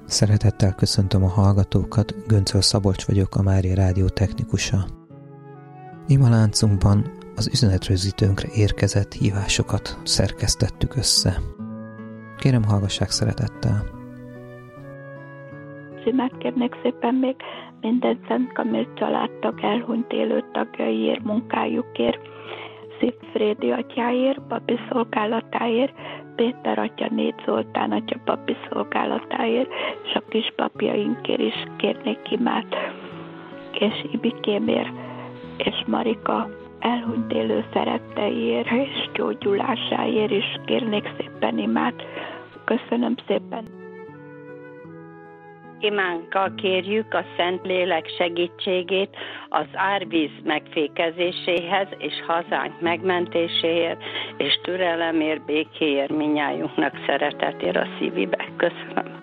Szeretettel köszöntöm a hallgatókat, Göncöl Szabolcs vagyok, a Mária Rádió technikusa. Ima láncunkban az üzenetrögzítőnkre érkezett hívásokat szerkesztettük össze. Kérem, hallgassák szeretettel! Címát kérnék szépen még minden Szent Kamil családtag elhunyt élő tagjaiért, munkájukért, Szifrédi atyáért, papi szolgálatáért, Péter atya, Négy Zoltán atya papi szolgálatáért, és a kispapjainkért is kérnék imát, és Ibikémért, és Marika elhunyt élő szeretteiért, és gyógyulásáért is kérnék szépen imát. Köszönöm szépen! Imánkkal kérjük a Szentlélek segítségét az árvíz megfékezéséhez és hazánk megmentéséért, és türelemért, békéért, minnyájunknak szeretetért a szívébe. Köszönöm.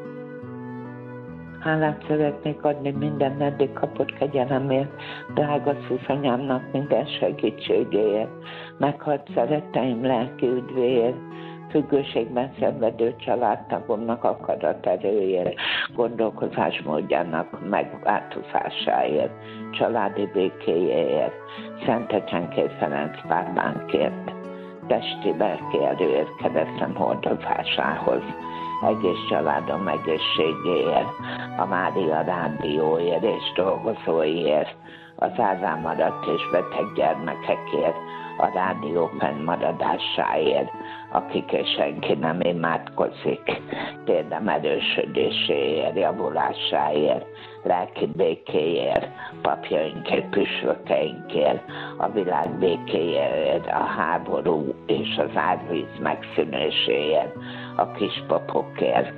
Hálát szeretnék adni minden eddig kapott kegyelemért, drága Szűzanyámnak minden segítségéért, meghalt szeretteim lelki üdvéért, függőségben szenvedő családtagomnak akaraterőjére, gondolkozásmódjának megváltozásáért, családi békéjéért, Szent Ecsenkét Ferenc pápánkért, testi lelki erőért, keresztem hordozásához, egész családom egészségéért, a Mária Rádióért és dolgozóiért, az elmaradt és beteg gyermekekért, a rádió fennmaradásáért, akik és senki nem imádkozik, térdem erősödéséért, javulásáért, lelki békéért, papjainkért, püspökeinkért, a világ békéért, a háború és az árvíz megszűnéséért, a kispapokért.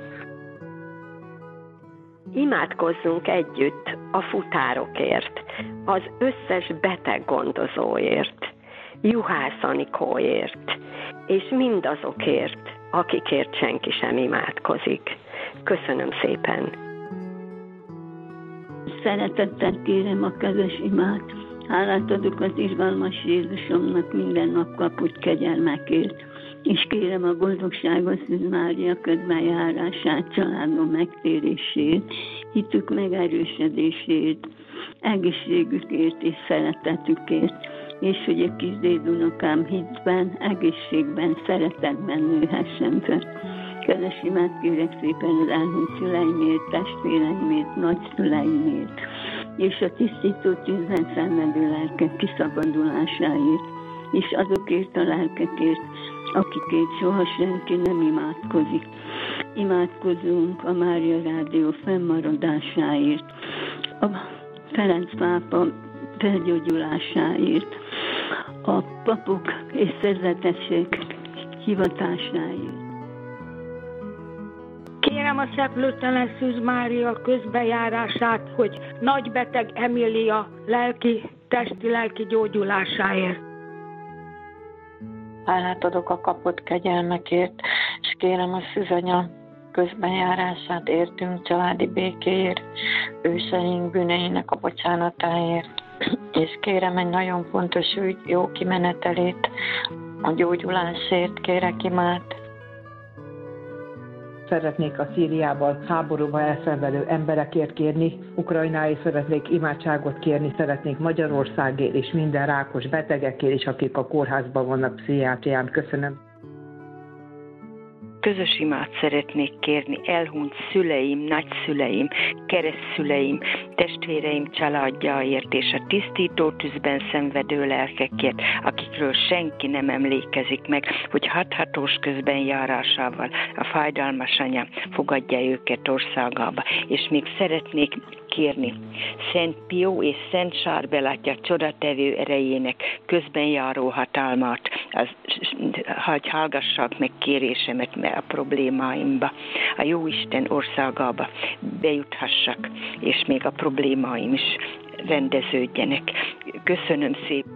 Imádkozzunk együtt a futárokért, az összes beteg gondozóért, Juhász Anikóért, és mindazokért, akikért senki sem imádkozik. Köszönöm szépen! Szeretettel kérem a közös imát. Hálát adok az irgalmas Jézusomnak minden nap kapott kegyelmekért, és kérem a boldogságos Szűz Mária közbenjárását, családom megtérését, hitük megerősödését, egészségükért és szeretetükért, és hogy a kis dédunokám hitben, egészségben, szeretetben nőhessen fel. Kedves imát kérek szépen az elhunyt szüleimért, testvéreimért, nagyszüleimért, és a tisztító tűzben szenvedő lelkek kiszabadulásáért, és azokért a lelkekért, akikért soha senki nem imádkozik. Imádkozunk a Mária Rádió fennmaradásáért, a Ferenc pápa felgyógyulásáért, a papok és szerzetesek hivatásáért. Kérem a szeplőtelen Szűz Mária közbejárását, hogy nagybeteg Emília testi-lelki gyógyulásáért. Hálát adok a kapott kegyelmekért, és kérem a Szűzanya közbenjárását értünk családi békéért, őseink bűneinek a bocsánatáért, és kérem egy nagyon fontos ügy jó kimenetelét, a gyógyulásért kérek imát. Szeretnék a Szíriában háborúban elszenvedő emberekért kérni, Ukrajnáért szeretnék imádságot kérni, szeretnék Magyarországért és minden rákos betegekért is, akik a kórházban vannak pszichiátrián. Köszönöm. Közös imát szeretnék kérni elhunyt szüleim, nagyszüleim, keresztszüleim, testvéreim családjáért és a tisztító tűzben szenvedő lelkekért, akikről senki nem emlékezik meg, hogy hathatós közbenjárásával a fájdalmas anya fogadja őket országába. És még szeretnék kérni Szent Pió és Szent Sárbel atya csodatevő erejének közbenjáró hatalmát, hogy hallgassák meg kérésemet a problémáimba, a Jóisten országába bejuthassak, és még a problémáim is rendeződjenek. Köszönöm szépen!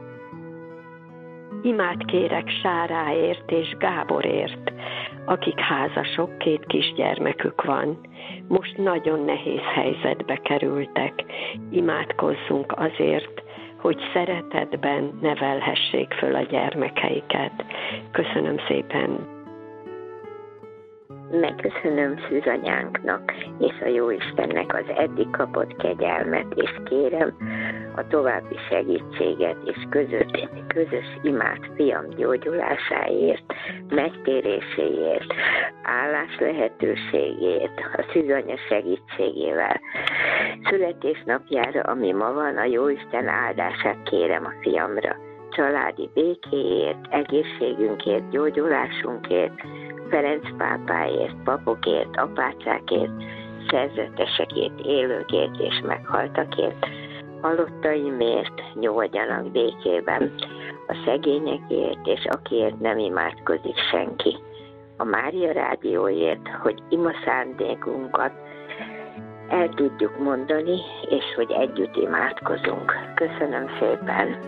Imát kérek Sáráért és Gáborért, akik házasok, 2 kisgyermekük van. Most nagyon nehéz helyzetbe kerültek. Imádkozzunk azért, hogy szeretetben nevelhessék föl a gyermekeiket. Köszönöm szépen! Megköszönöm szűzanyánknak és a Jóistennek az eddig kapott kegyelmet, és kérem a további segítséget és közös imát fiam gyógyulásáért, megtéréséért, állás lehetőségét, a szűzanya segítségével. Születésnapjára, ami ma van, a Jóisten áldását kérem a fiamra. Családi békéért, egészségünkért, gyógyulásunkért, Ferenc pápáért, papokért, apácákért, szerzetesekért, élőkért és meghaltakért, halottaimért nyugodjanak békében, a szegényekért és akiért nem imádkozik senki. A Mária Rádióért, hogy ima szándékunkat el tudjuk mondani, és hogy együtt imádkozunk. Köszönöm szépen!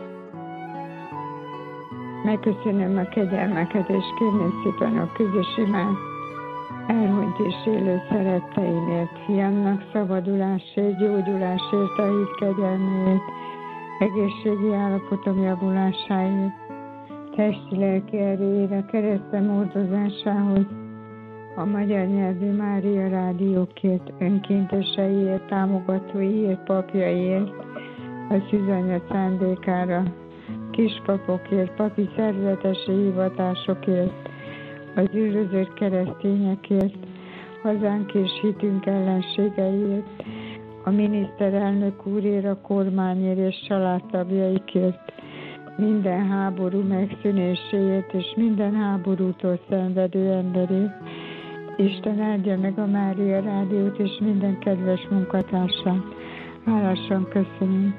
Megköszönöm a kegyelmeket, és kérném szépen a közös imát elhunyt és élő szeretteimért, fiamnak szabadulásért, gyógyulásért, a hit kegyelméért, egészségi állapotom javulásáért, testi-lelki erőért, a keresztem hordozásához, a magyar nyelvű Mária Rádiókért, önkénteseiért, támogatóiért, papjaiért, a szűzanya szándékára, kispapokért, papi szerzetesi hivatásokért, az üldözött keresztényekért, hazánk és hitünk ellenségeiért, a miniszterelnök úrért, a kormányért és családtagjaikért, minden háború megszűnéséért és minden háborútól szenvedő emberért. Isten áldja meg a Mária Rádiót és minden kedves munkatársát. Hálásan köszönöm.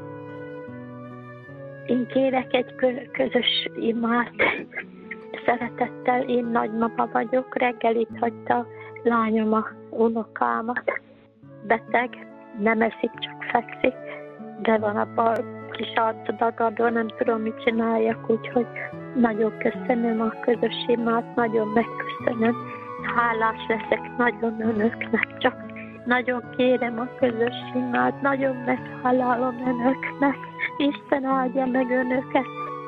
Én kérek egy közös imát. Szeretettel, én nagymama vagyok, reggel itt hagyta a lányom a unokámat. Beteg, nem eszik, csak fekszik, de van abban kis arcdagadó, nem tudom, mit csináljak, úgyhogy nagyon köszönöm a közös imát, nagyon megköszönöm. Hálás leszek nagyon önöknek, csak nagyon kérem a közös imát, nagyon meghálálom önöknek. Isten áldja meg önöket.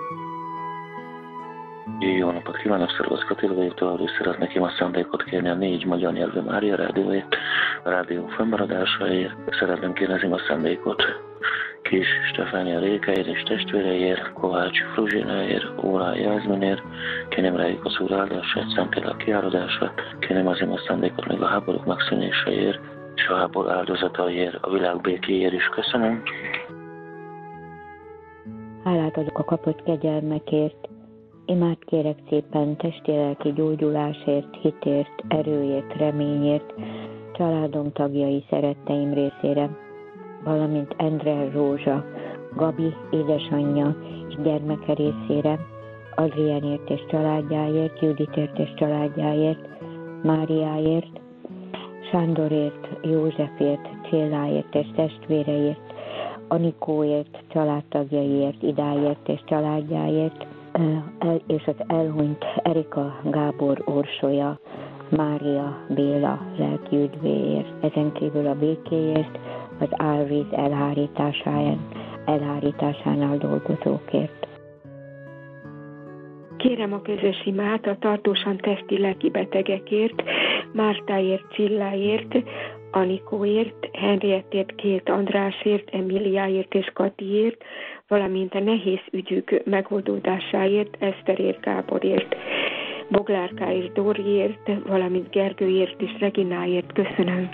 Jó napot kívánok, Szervusz Katil vagyok, továbbra is szeretnék ima szándékot kérni a 4 magyar nyelvű Mária Rádióért, a rádió fennmaradásáért. Szeretném kérni az ima szándékot Kis Stefánia Rékáért és testvéreiért, Kovács Fruzsináért, Órá Jászminért, kérném rájuk az Úr áldását, Szentlélek kiáradását, kérném az ima szándékot még a háborúk megszűnéséért, és a háború áldozataiért, a világ békéért is. Köszönöm. Hálát adok a kapott kegyelmekért, imát kérek szépen testi-lelki gyógyulásért, hitért, erőért, reményért, családom tagjai, szeretteim részére, valamint Endre Rózsa, Gabi édesanyja és gyermeke részére, Adriánért és családjáért, Juditért és családjáért, Máriáért, Sándorért, Józsefért, Célláért és testvéreért, Anikóért, családtagjaiért, Idáért és családjáért, és az elhunyt Erika Gábor Orsolya, Mária Béla lelki üdvéért, ezen kívül a békéért, az árvíz elhárításánál dolgozókért. Kérem a közös imát a tartósan testi-lelki betegekért, Mártáért, Cilláért, Anikóért, Henriettért, Két Andrásért, Emiliáért és Katiért, valamint a nehéz ügyük megoldódásáért, Eszterért, Gáborért, Boglárká és Dóriért, valamint Gergőért és Regináért. Köszönöm.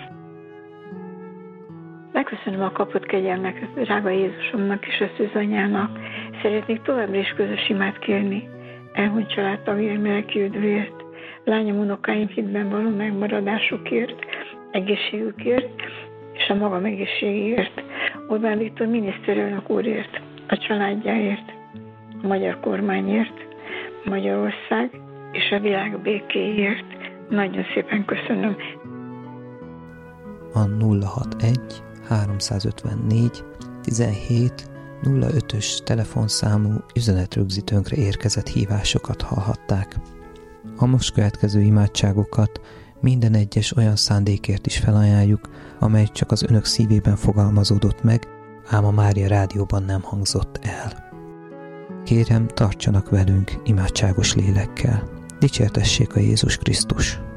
Megköszönöm a kapott kegyelmeket drága Jézusomnak és a szűzanyának. Szeretnék továbbra is közös imát kérni. Elhunyt családtagjaim lelki üdvéért, lányom, unokáim hitben való megmaradásukért, egészségükért és a magam egészségéért, Orbán Viktor miniszterelnök úrért, a családjáért, a magyar kormányért, Magyarország és a világ békéért. Nagyon szépen köszönöm. A 061 354 17 05-ös telefonszámú üzenetrögzítőnkre érkezett hívásokat hallhatták. A most következő imádságokat minden egyes olyan szándékért is felajánljuk, amely csak az önök szívében fogalmazódott meg, ám a Mária Rádióban nem hangzott el. Kérem, tartsanak velünk imádságos lélekkel. Dicsértessék a Jézus Krisztus!